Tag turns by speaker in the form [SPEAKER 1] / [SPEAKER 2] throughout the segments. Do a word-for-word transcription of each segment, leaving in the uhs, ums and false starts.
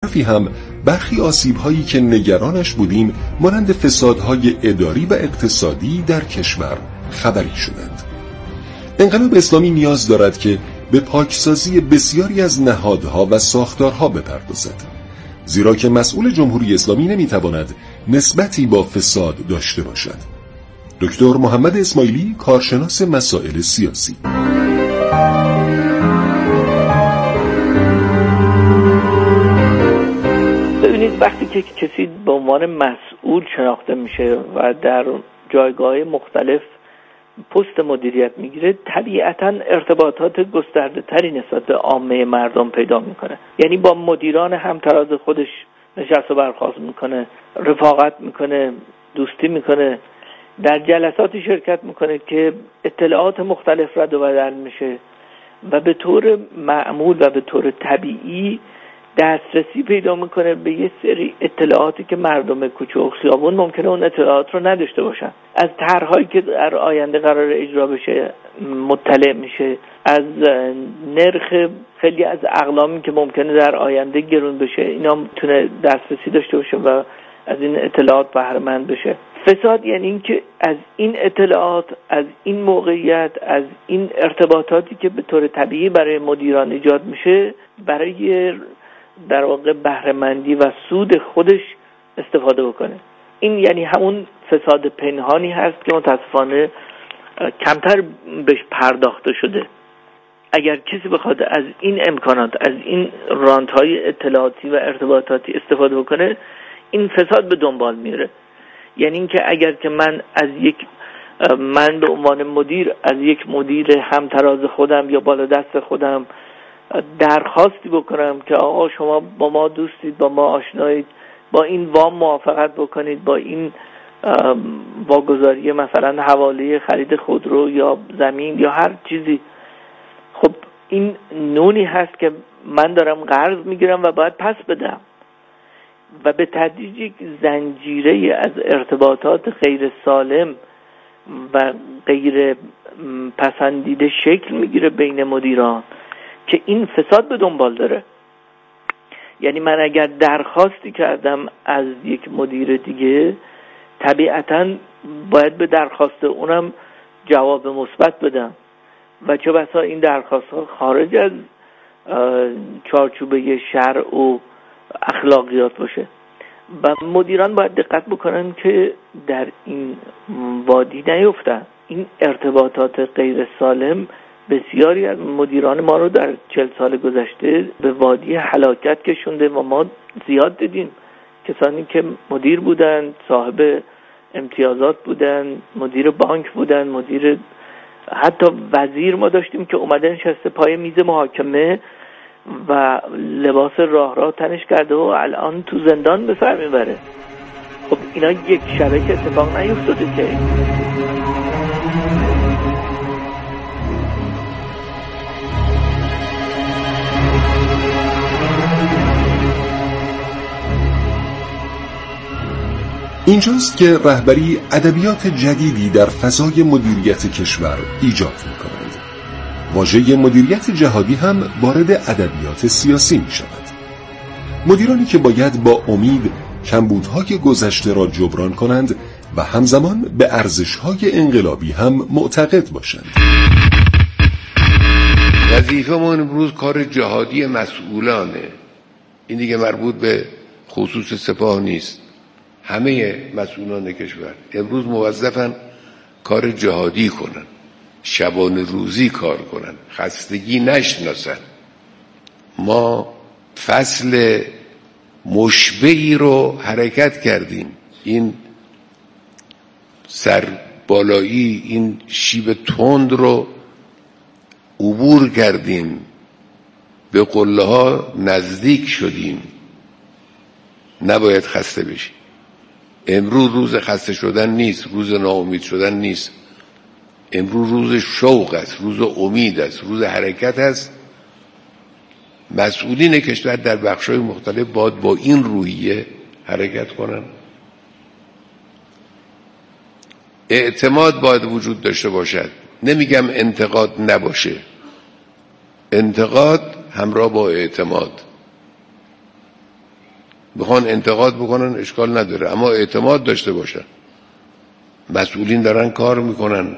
[SPEAKER 1] طرفی هم برخی آسیب‌هایی که نگرانش بودیم مانند فسادهای اداری و اقتصادی در کشور خبری شدند. انقلاب اسلامی نیاز دارد که به پاکسازی بسیاری از نهادها و ساختارها بپردازد، زیرا که مسئول جمهوری اسلامی نمیتواند نسبتی با فساد داشته باشد. دکتر محمد اسماعیلی، کارشناس مسائل سیاسی.
[SPEAKER 2] ببینید، وقتی که کسی به عنوان مسئول شناخته میشه و در جایگاه مختلف پست مدیریت میگیره، طبیعتاً ارتباطات گسترده تری نسبت به عامه مردم پیدا میکنه. یعنی با مدیران همتراز خودش نشست و برخاست میکنه، رفاقت میکنه، دوستی میکنه، در جلساتی شرکت میکنه که اطلاعات مختلف رد و بدل میشه و به طور معمول و به طور طبیعی دسترسی پیدا میکنه به یه سری اطلاعاتی که مردم کوچه و خیابون ممکنه اون اطلاعات رو نداشته باشن. از طرح‌هایی که در آینده قرار اجرا بشه مطلع میشه، از نرخ خیلی از اقلامی که ممکنه در آینده گرون بشه اینا میتونه دسترسی داشته باشه و از این اطلاعات بهره مند بشه. فساد یعنی این که از این اطلاعات، از این موقعیت، از این ارتباطاتی که به طور طبیعی برای مدیران ایجاد میشه، برای در واقع بهره مندی و سود خودش استفاده بکنه. این یعنی همون فساد پنهانی هست که متاسفانه کمتر بهش پرداخته شده. اگر کسی بخواد از این امکانات، از این رانت‌های اطلاعاتی و ارتباطاتی استفاده بکنه، این فساد به دنبال میره. یعنی اینکه اگر که من از یک من به عنوان مدیر از یک مدیر همتراز خودم یا بالا دست خودم درخواستی بکنم که آقا شما با ما دوستید، با ما آشنایید، با این وام موافقت بکنید، با این واگذاری مثلا حواله خرید خودرو یا زمین یا هر چیزی، خب این نونی هست که من دارم قرض میگیرم و باید پس بدم و به تدریج یک زنجیره از ارتباطات غیر سالم و غیر پسندیده شکل میگیره بین مدیران که این فساد به دنبال داره. یعنی من اگر درخواستی کردم از یک مدیر دیگه، طبیعتاً باید به درخواست اونم جواب مثبت بدم و چه بسا این درخواست ها خارج از چارچوبه شرع و اخلاقیات باشه و مدیران باید دقت بکنن که در این وادی نیفتن. این ارتباطات غیر سالم بسیاری از مدیران ما رو در چل سال گذشته به وادی هلاکت کشونده و ما زیاد دیدیم کسانی که مدیر بودن، صاحب امتیازات بودن، مدیر بانک بودن، مدیر حتی وزیر ما داشتیم که اومده نشسته پای میز محاکمه و لباس راه راه تنش کرده و الان تو زندان به سر میبره. خب اینا یک شبه که اتفاق نیفتاده که.
[SPEAKER 1] اینجاست که رهبری ادبیات جدیدی در فضای مدیریت کشور ایجاد می‌کنند. واژه مدیریت جهادی هم وارد ادبیات سیاسی می‌شود. مدیرانی که باید با امید کمبودهای گذشته را جبران کنند و همزمان به ارزش‌های انقلابی هم معتقد باشند.
[SPEAKER 3] وظیفه‌مون امروز کار جهادی مسئولانه. این دیگه مربوط به خصوص سپاه نیست. همه مسئولان کشور امروز موظفن کار جهادی کنن، شبانه روزی کار کنن، خستگی نشناسن. ما فصل مشبعی رو حرکت کردیم. این سر بالایی، این شیب تند رو عبور کردیم، به قله ها نزدیک شدیم. نباید خسته بشیم. امروز روز خسته شدن نیست، روز ناامید شدن نیست. امروز روز شوق است، روز امید است، روز حرکت است. مسئولین کشور در بخش‌های مختلف باید با این روحیه حرکت کنن. اعتماد باید وجود داشته باشد. نمیگم انتقاد نباشه، انتقاد همراه با اعتماد. بخوان انتقاد بکنن اشکال نداره، اما اعتماد داشته باشن. مسئولین دارن کار میکنن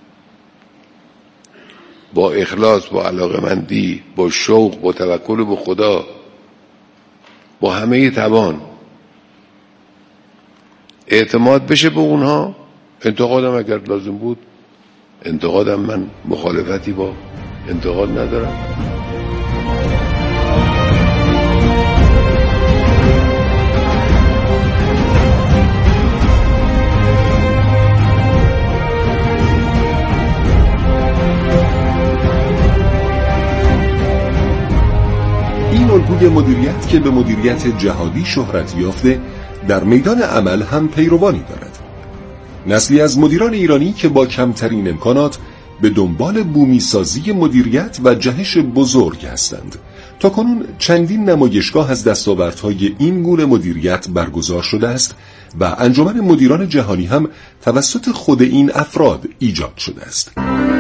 [SPEAKER 3] با اخلاص، با علاقه‌مندی، با شوق، با توکل به خدا، با همه توان اعتماد بشه به اونها. انتقادم اگر لازم بود، انتقادم من مخالفتی با انتقاد ندارم.
[SPEAKER 1] این الگوی مدیریت که به مدیریت جهادی شهرت یافته، در میدان عمل هم پیروانی دارد. نسلی از مدیران ایرانی که با کمترین امکانات به دنبال بومی سازی مدیریت و جهش بزرگ هستند. تا کنون چندین نمایشگاه از دستاوردهای این گونه مدیریت برگزار شده است و انجمن مدیران جهانی هم توسط خود این افراد ایجاد شده است.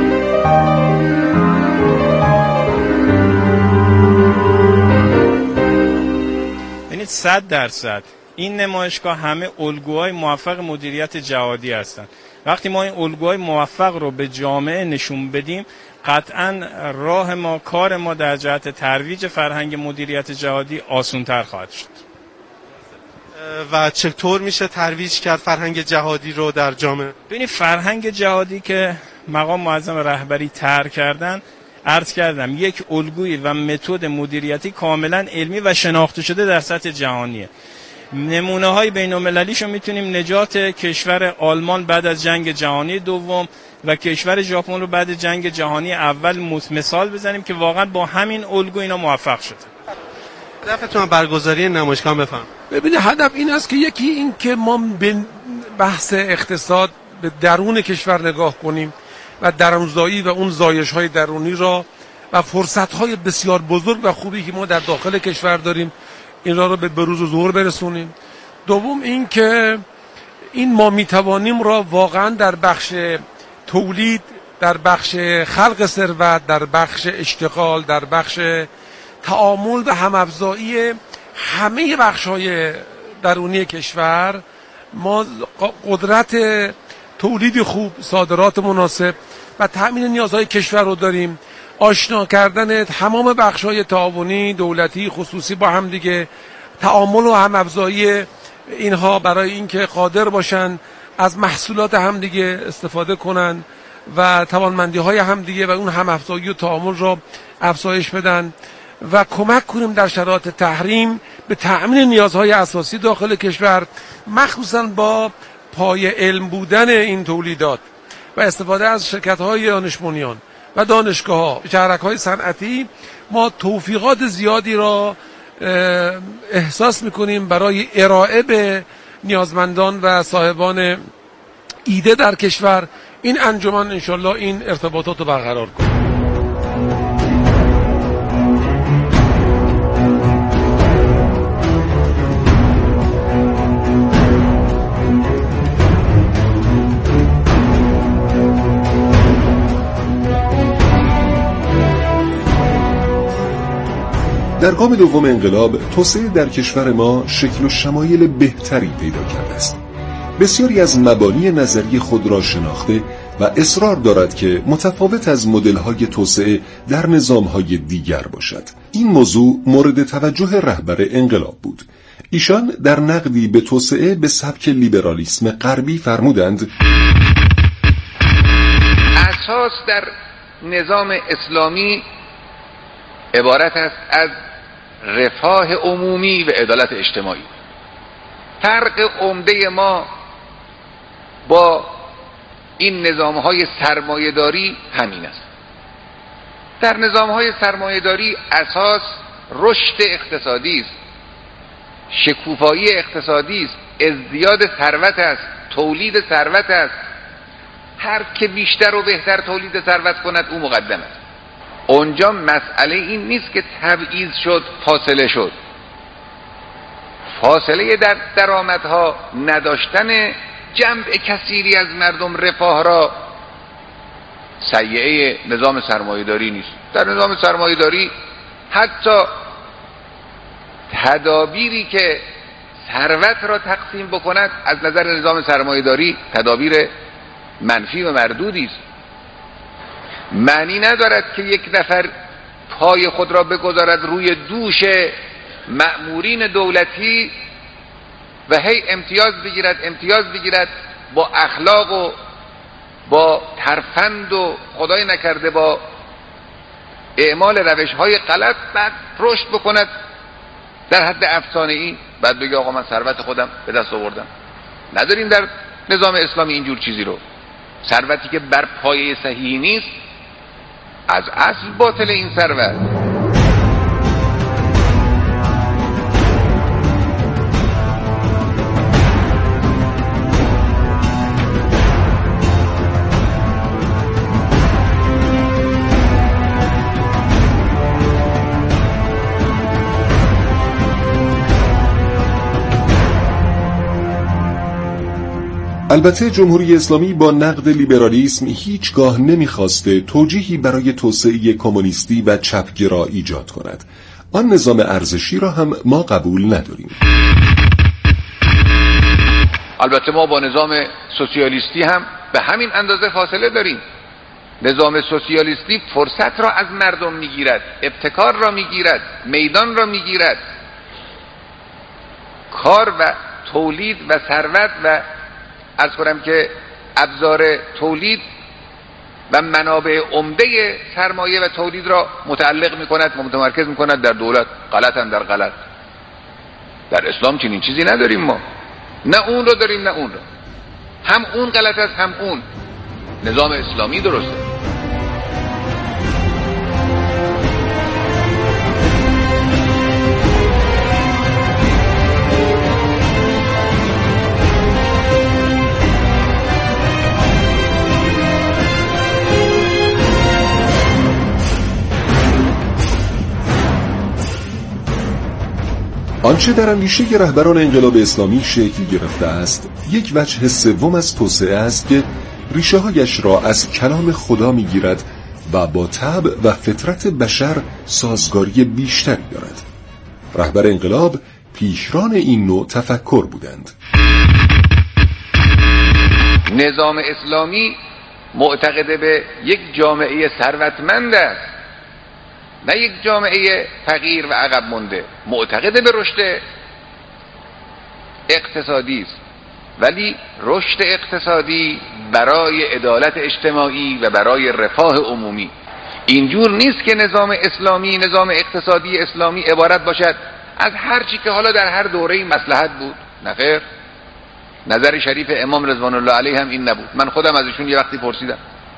[SPEAKER 4] صد درصد این نمایشگاه همه الگوهای موفق مدیریت جهادی هستند. وقتی ما این الگوهای موفق رو به جامعه نشون بدیم، قطعا راه ما، کار ما در جهت ترویج فرهنگ مدیریت جهادی آسان‌تر خواهد شد.
[SPEAKER 5] و چطور میشه ترویج کرد فرهنگ جهادی رو در جامعه؟
[SPEAKER 4] ببینید، فرهنگ جهادی که مقام معظم رهبری طرح کردن، عرض کردم یک الگوی و متد مدیریتی کاملا علمی و شناخته شده در سطح جهانیه. نمونه های بین المللیشو میتونیم نجات کشور آلمان بعد از جنگ جهانی دوم و کشور ژاپن رو بعد جنگ جهانی اول مثال بزنیم که واقعا با همین الگو اینا موفق شده.
[SPEAKER 5] هدفتون برگزاری نمایشگاه بفهم؟
[SPEAKER 6] ببینید، هدف این است که یکی این که ما به بحث اقتصاد به درون کشور نگاه کنیم و درونزایی و اون زایش‌های درونی را و فرصت‌های بسیار بزرگ و خوبی که ما در داخل کشور داریم این را رو به بروز و ظهور برسونیم. دوم این که این ما میتوانیم را واقعا در بخش تولید، در بخش خلق ثروت، در بخش اشتغال، در بخش تعامل و هم‌افزایی همه بخش‌های درونی کشور ما قدرت تولید خوب، صادرات مناسب و تأمین نیازهای کشور رو داریم. آشنا کردن تمام بخش‌های تعاونی، دولتی، خصوصی با هم دیگه، تعامل و هم‌افزایی اینها برای اینکه قادر باشن از محصولات هم دیگه استفاده کنن و توانمندی‌های هم دیگه و اون هم‌افزایی و تعامل رو افزایش بدن و کمک کنیم در شرایط تحریم به تأمین نیازهای اساسی داخل کشور، مخصوصاً با پای علم بودن این تولیدات و استفاده از شرکت‌های دانش بنیان و دانشگاه‌ها، شهرک‌های صنعتی. ما توفیقات زیادی را احساس می‌کنیم برای ارائه به نیازمندان و صاحبان ایده در کشور. این انجمن انشالله این ارتباطات رو برقرار کنه.
[SPEAKER 1] در گام دوم انقلاب، توسعه در کشور ما شکل و شمایل بهتری پیدا کرده است. بسیاری از مبانی نظری خود را شناخته و اصرار دارد که متفاوت از مدل‌های توسعه در نظام‌های دیگر باشد. این موضوع مورد توجه رهبر انقلاب بود. ایشان در نقدی به توسعه به سبک لیبرالیسم غربی فرمودند:
[SPEAKER 7] اساس در نظام اسلامی عبارت است از رفاه عمومی و عدالت اجتماعی. فرق عمده ما با این نظام‌های سرمایه‌داری همین است. در نظام‌های سرمایه‌داری اساس رشد اقتصادی است، شکوفایی اقتصادی است، ازدیاد ثروت است، تولید ثروت است. هر که بیشتر و بهتر تولید ثروت کند او مقدم است. اونجا مسئله این نیست که تبعیض شد، فاصله شد. فاصله در درآمدها، نداشتن جمع کثیری از مردم رفاه را سیئه نظام سرمایه‌داری نیست. در نظام سرمایه‌داری حتی تدابیری که ثروت را تقسیم بکند از نظر نظام سرمایه‌داری تدابیر منفی و مردودی است. معنی ندارد که یک نفر پای خود را بگذارد روی دوش مأمورین دولتی و هی امتیاز بگیرد امتیاز بگیرد با اخلاق و با ترفند و خدای نکرده با اعمال روش‌های غلط بعد رشد بکند در حد افسانه‌ای، بعد بگه آقا من ثروت خودم به دست آوردم. نداریم در نظام اسلامی اینجور چیزی رو. ثروتی که بر پایه صحیحی نیست از اصل باطل این ثروت.
[SPEAKER 1] البته جمهوری اسلامی با نقد لیبرالیسم هیچگاه نمیخواسته توجیهی برای توسعه کمونیستی و چپگرا ایجاد کند. آن نظام ارزشی را هم ما قبول نداریم.
[SPEAKER 7] البته ما با نظام سوسیالیستی هم به همین اندازه فاصله داریم. نظام سوسیالیستی فرصت را از مردم میگیرد، ابتکار را میگیرد، میدان را میگیرد، کار و تولید و ثروت و عرض کنم که ابزار تولید و منابع عمده سرمایه و تولید را متعلق میکند و متمرکز میکند در دولت. غلطاً در غلط. در اسلام چنین چیزی نداریم ما. نه اون رو داریم نه اون رو. هم اون غلط است هم اون. نظام اسلامی درسته.
[SPEAKER 1] آنچه در اندیشه رهبران انقلاب اسلامی شکل گرفته است یک وجه سوم از توسعه است که ریشه‌هایش را از کلام خدا می‌گیرد و با طبع و فطرت بشر سازگاری بیشتری دارد. رهبر انقلاب پیشران این نوع تفکر بودند.
[SPEAKER 7] نظام اسلامی معتقد به یک جامعه ثروتمند است، نه یک جامعه فقیر و عقب مونده. معتقد به رشد اقتصادی است، ولی رشد اقتصادی برای عدالت اجتماعی و برای رفاه عمومی. اینجور نیست که نظام اسلامی، نظام اقتصادی اسلامی عبارت باشد از هر چی که حالا در هر دوره مصلحت بود. نه خیر. نظر شریف امام رضوان الله علیه هم این نبود. من خودم ازشون یه وقتی پرسیدم.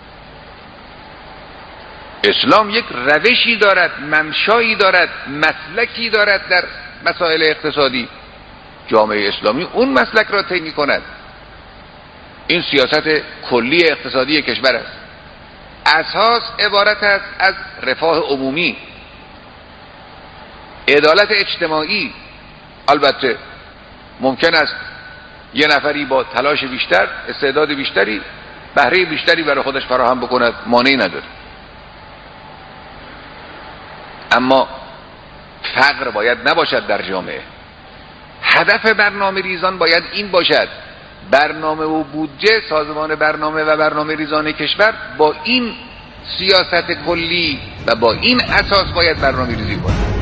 [SPEAKER 7] اسلام یک روشی دارد، منشایی دارد، مسلکی دارد در مسائل اقتصادی. جامعه اسلامی اون مسلک را طی می‌کند. این سیاست کلی اقتصادی کشور است. اساس عبارت است از رفاه عمومی، عدالت اجتماعی. البته ممکن است یه نفری با تلاش بیشتر، استعداد بیشتری، بهره بیشتری برای خودش فراهم بکند، مانعی نداره. اما فقر باید نباشد در جامعه. هدف برنامه ریزان باید این باشد: برنامه و بودجه سازمان برنامه و برنامه ریزان کشور با این سیاست کلی و با این اساس باید برنامه ریزی کنند.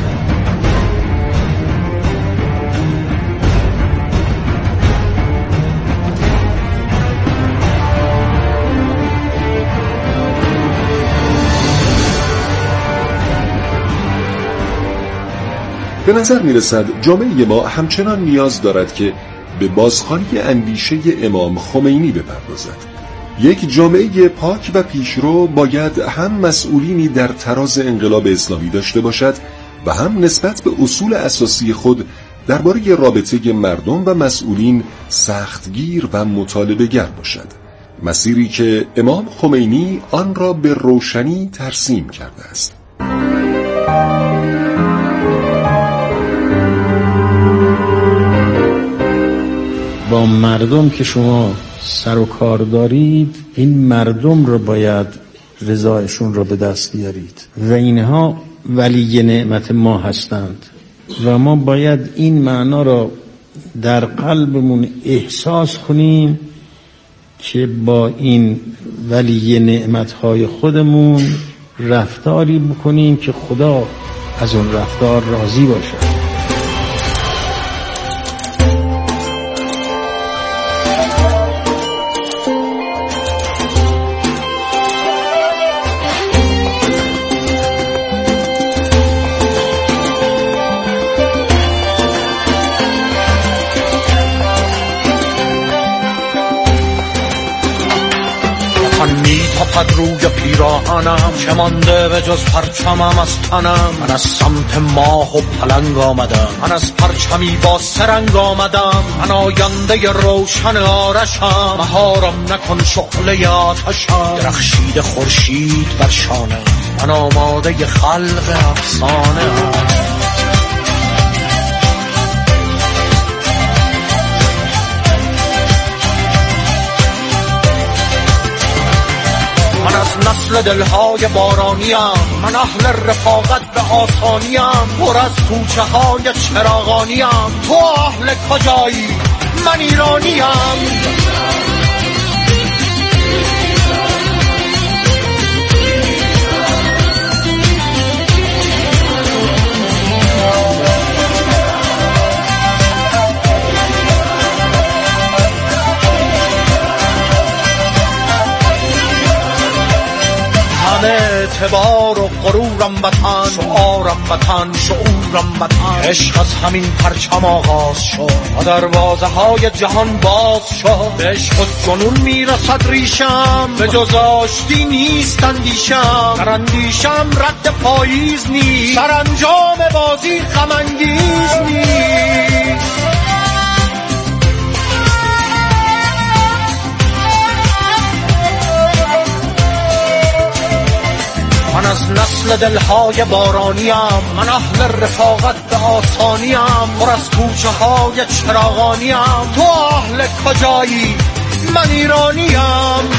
[SPEAKER 1] به نظر میرسد جامعه ما همچنان نیاز دارد که به بازخوانی اندیشه امام خمینی بپردازد. یک جامعه پاک و پیشرو باید هم مسئولینی در تراز انقلاب اسلامی داشته باشد و هم نسبت به اصول اساسی خود درباره رابطه مردم و مسئولین سختگیر و مطالبه‌گر باشد. مسیری که امام خمینی آن را به روشنی ترسیم کرده است.
[SPEAKER 8] با مردم که شما سر و کار دارید، این مردم رو باید رضایشون رو به دست بیارید و اینها ولی نعمت ما هستند و ما باید این معنا را در قلبمون احساس کنیم که با این ولی نعمتهای خودمون رفتاری بکنیم که خدا از اون رفتار راضی باشه.
[SPEAKER 9] میتپد روی پیراهنم، چه مانده به جز پرچمم از تنم. من از سمت ماه و پلنگ آمدم، من از پرچمی با سرنگ آمدم. من آینده روشن آرشم، مهارم نکن شعله آتشم. درخشید خورشید بر شانه، من آماده خلق افسانه ام. نسل دلهای بارانیم، من اهل رفاقت به آسانیم. پر از کوچه های چراغانیم، تو اهل کجایی؟ من ایرانیم. اعتبار و غرورم وطن، شعارم وطن، شعورم وطن. عشق از همین پرچم آغاز شد و دروازه های جهان باز شد. به عشق و جنون میرسد ریشم، به جز آشتی نیست اندیشم. در اندیشم رد پاییز نیست، سرانجام بازی غم انگیز نیست. من از نسل دلهای بارانیم، من اهل رفاقت به آسانیم. پر از کوچه های چراغانیم، تو اهل کجایی؟ من ایرانیم.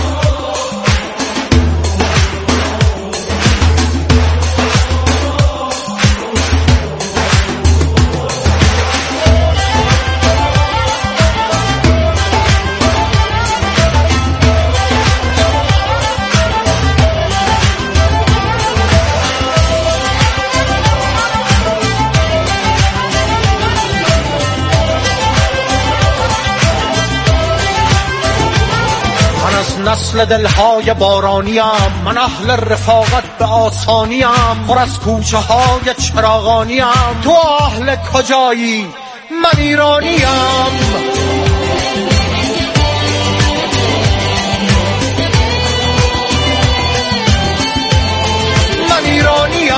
[SPEAKER 9] نسل دلهای بارانیم، من اهل رفاقت به آسانیم. پر از کوچه های چراغانیم، تو اهل کجایی؟ من ایرانیم. من ایرانیم.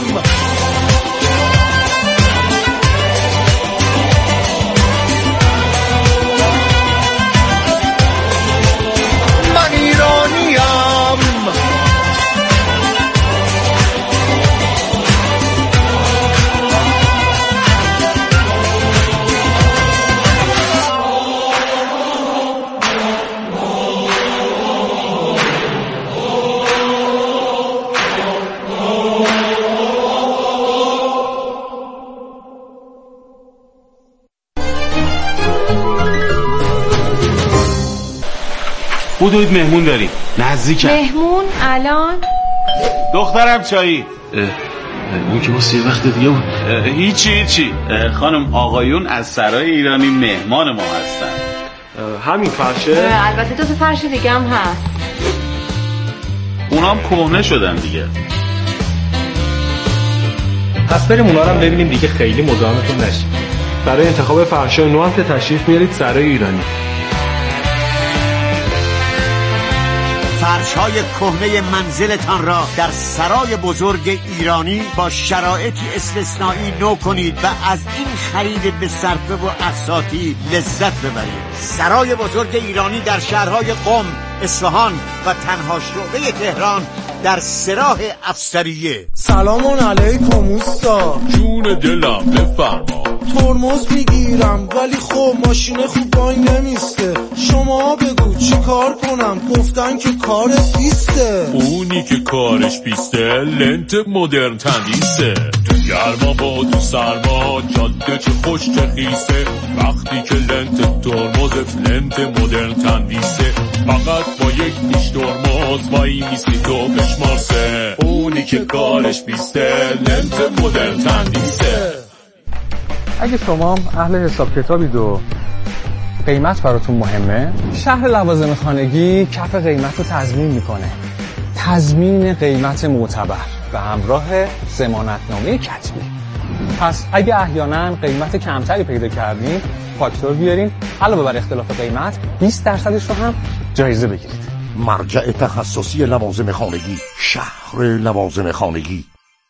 [SPEAKER 10] بودوید مهمون داریم نزدیکم.
[SPEAKER 11] مهمون الان؟
[SPEAKER 10] دخترم چایی.
[SPEAKER 8] اون که واسه یه وقت دیگه بود.
[SPEAKER 10] هیچی هیچی خانم آقایون از سرای ایرانی مهمان ما هستن.
[SPEAKER 5] همین فرشه؟
[SPEAKER 11] البته دو تا فرش دیگه هم هست.
[SPEAKER 10] اونام کهنه شدن دیگه.
[SPEAKER 5] پس بریم اونا رو هم ببینیم دیگه، خیلی مزاحمتون نشیم. برای انتخاب فرشای نو هم که تشریف میارید سرای ایرانی.
[SPEAKER 12] فرش‌های کهنه منزلتان را در سرای بزرگ ایرانی با شرایطی استثنایی نو کنید و از این خرید به صرفه و اقساطی لذت ببرید. سرای بزرگ ایرانی در شهرهای قم، اصفهان و تنها شعبه تهران در سراح افسریه.
[SPEAKER 13] سلام علیکم اوستا.
[SPEAKER 14] جون دلم بفرما.
[SPEAKER 13] ترمز میگیرم ولی خب ماشین خوب وای نمیسته. شما بگو چی کار کنم؟ گفتن که کار پیسته.
[SPEAKER 14] اونی که کارش پیسته لنت مدرن تندیسه. تو گرما با تو سرما جاده چه خوش چه خیسه. وقتی که لنت ترمزت لنت مدرن تندیسه. فقط با یک نیش ترمز وای میستی تو بشمارسه. اونی که کارش پیسته لنت مدرن تندیسه.
[SPEAKER 5] اگه شما اهل حساب کتابید و قیمت براتون مهمه، شهر لوازم خانگی کف قیمت رو تضمین میکنه. تضمین قیمت معتبر به همراه ضمانتنامه کتبی. پس اگه احیانا قیمت کمتری پیدا کردین، فاکتور بیارین، علاوه بر اختلاف قیمت بیست درصدش رو هم جایزه بگیرید.
[SPEAKER 15] مرجع تخصصی لوازم خانگی، شهر لوازم خانگی.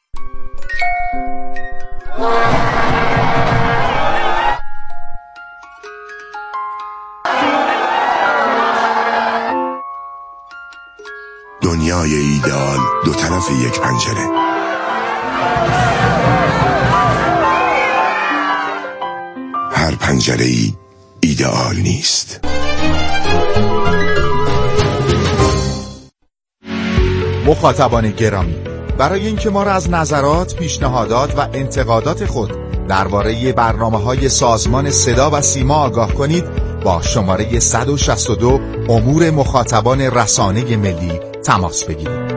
[SPEAKER 16] دنیای ایدئال دو طرف یک پنجره. هر پنجره ای ایدئال نیست.
[SPEAKER 17] مخاطبان گرامی، برای اینکه ما را از نظرات، پیشنهادات و انتقادات خود درباره برنامه‌های سازمان صدا و سیما آگاه کنید، با شماره صد و شصت و دو امور مخاطبان رسانه ملی تماس بگیرید.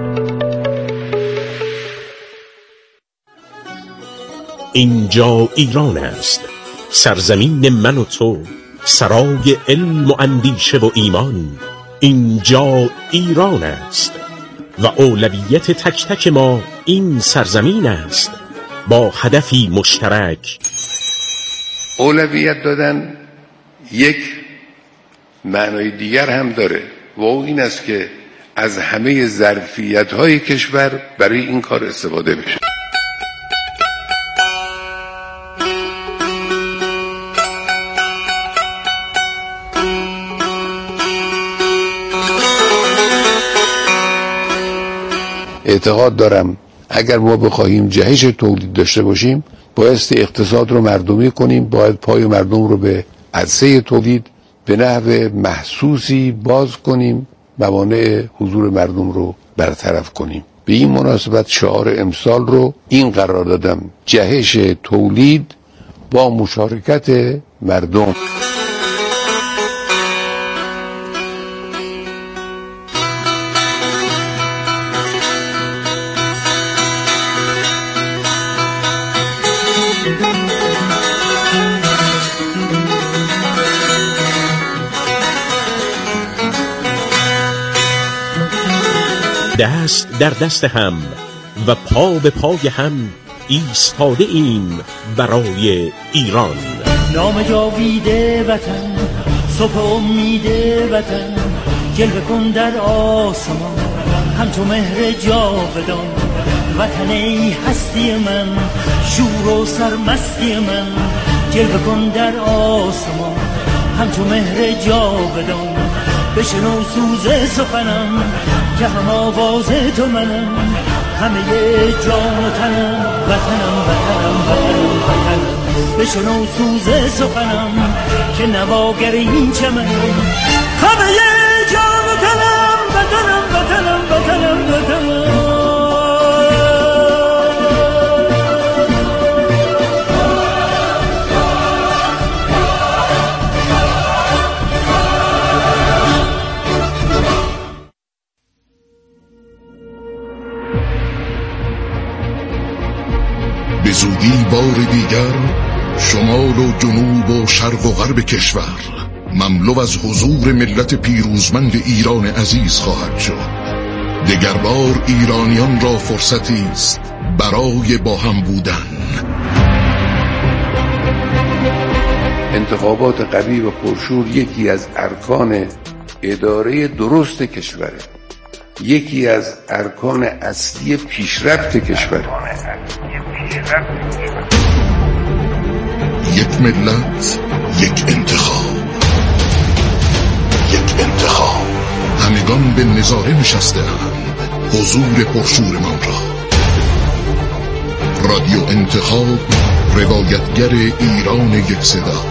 [SPEAKER 18] اینجا ایران است، سرزمین من و تو، سرای علم و اندیشه و ایمان. اینجا ایران است و اولویت تک تک ما این سرزمین است، با هدفی مشترک.
[SPEAKER 3] اولویت دادن یک معنای دیگر هم داره و این است که از همه ظرفیت‌های کشور برای این کار استفاده بشه. اعتقاد دارم اگر ما بخواهیم جهش تولید داشته باشیم، بایستی اقتصاد رو مردمی کنیم، باید پای مردم رو به عرصه تولید به نحو محسوسی باز کنیم، موانع حضور مردم رو برطرف کنیم. به این مناسبت شعار امسال رو این قرار دادم: جهش تولید با مشارکت مردم.
[SPEAKER 18] دست در دست هم و پا به پای هم ایستاده ایم برای ایران.
[SPEAKER 19] نام جاویده وطن، صبح امید وطن، جلوه کن در آسمان همچو مهر جاودان. وطن ای هستی من، شور و سرمستی من، جلوه کن در آسمان همچو مهر جاودان. بشنو سوز سخنم که هم آواز تو منم، همه جان و تنم، وطنم وطنم وطنم وطنم. بشنو سوز سخنم که نواگر این چمنم، همه جان و تنم، وطنم وطنم وطنم وطنم.
[SPEAKER 16] به زودی بار دیگر شمال و جنوب و شرق و غرب کشور مملو از حضور ملت پیروزمند ایران عزیز خواهد شد. دگربار ایرانیان را فرصتی است برای با هم بودن.
[SPEAKER 3] انتخابات قوی و پرشور یکی از ارکان اداره درست کشوره، یکی از ارکان اصلی پیشرفت کشور.
[SPEAKER 16] یک ملت، یک انتخاب، یک انتخاب. همگان به نظاره نشسته اند حضور پرشورمان را. رادیو انتخاب روایتگر ایران یک صدا.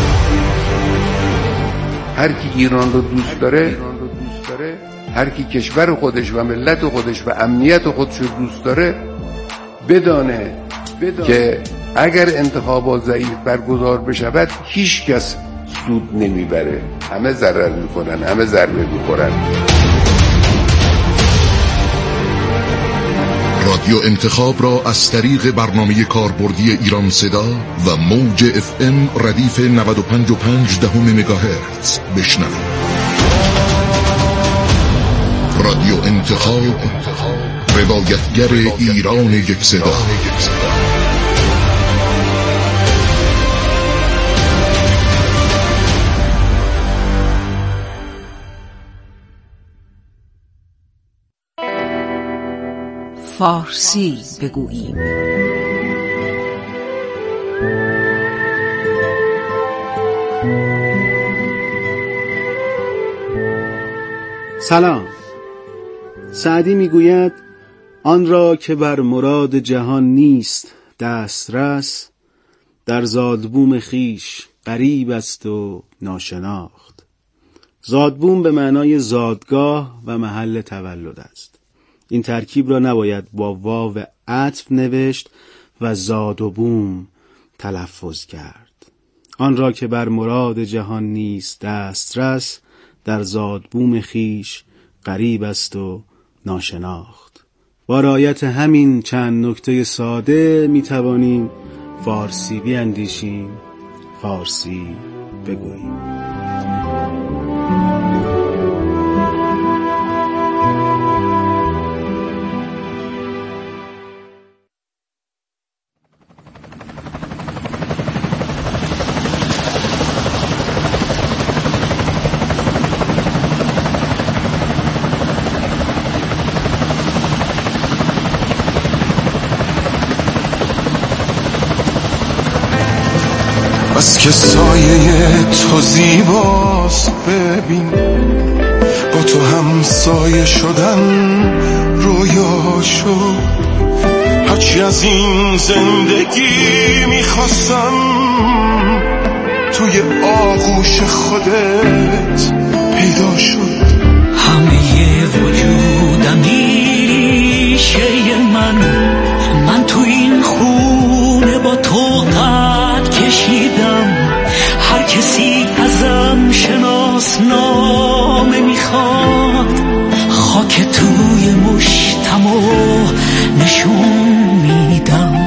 [SPEAKER 3] هر کی ایران رو دوست داره، هر کی کشور خودش و ملت خودش و امنیت خودش رو دوست داره، بدانه که اگر انتخابات ضعیف برگزار بشود هیچ کس سود نمیبره، همه ضرر میکنن، همه ضربه میخورن.
[SPEAKER 16] رادیو انتخاب را از طریق برنامه کاربردی ایران صدا و موج اف ام ردیف نود و پنج و پنج دهم مگاهرتز بشنوید. رادیو انتخاب، روایتگر ایران یک صدا.
[SPEAKER 20] فارسی بگوییم.
[SPEAKER 21] سلام. سعدی میگوید آن را که بر مراد جهان نیست دسترس، در زادبوم خیش غریب است و ناشناخت. زادبوم به معنای زادگاه و محل تولد است. این ترکیب را نباید با واو عطف نوشت و زاد و بوم تلفظ کرد. آن را که بر مراد جهان نیست دسترس، در زادبوم خیش غریب است و ناشناخت. با رعایت همین چند نکته ساده می توانیم فارسی بیاندیشیم، فارسی بگوییم.
[SPEAKER 22] بس که سایه تو زیباست، ببین با تو هم سایه شدن رویا شد. هرچی از این زندگی میخواستم توی آغوش خودت پیدا شد.
[SPEAKER 19] همه وجودم ریشه من من تو این خونه با تو قد کشیدم. هر کسی ازم شناسنامه میخواد، خاک توی مشتمو نشون میدم.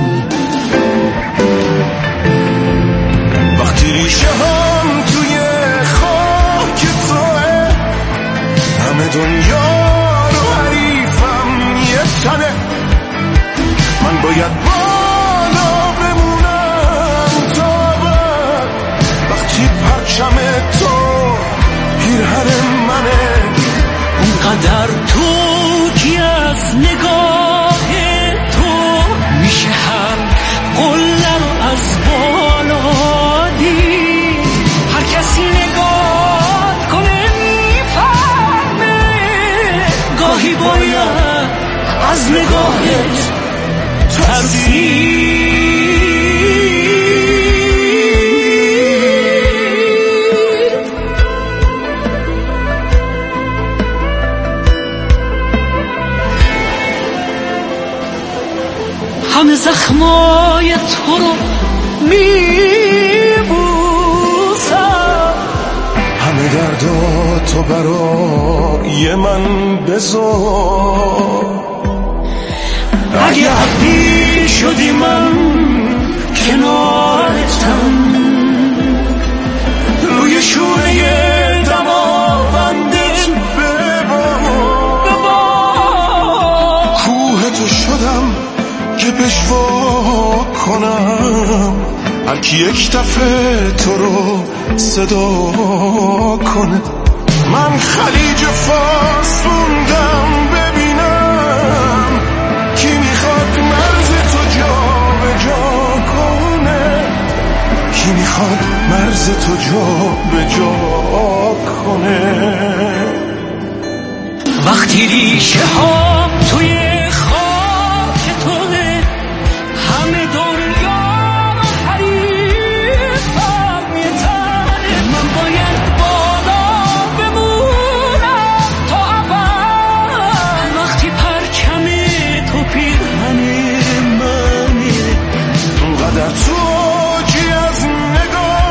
[SPEAKER 22] وقتی ریشه هم توی خاک توه، همه دنیا رو حریفم یه تنه. من باید بالا بمونم تا بعد، وقتی پرچم تو پیرهن منه.
[SPEAKER 19] اونقدر تو کی از نگاه تو میشه هر قله رو از بالا دید. هر کسی نگاه کنه میفهمه، گاهی باید از نگاهت ترسید. همه زخمای تو رو میبوسم،
[SPEAKER 22] همه دردا تو برای من بذار.
[SPEAKER 19] اگه عبدی شدی من کنارتم، روی شونه دماوندت ببار.
[SPEAKER 22] کوه تو شدم که پشوا کنم، هر کی یک دفعه تو رو صدا کنه. من خلیج فارس موندم ببینم کی میخواد مرز تو جا به جا کنه، کی میخواد مرز تو جا به جا کنه.
[SPEAKER 19] وقتی ریشه ها توی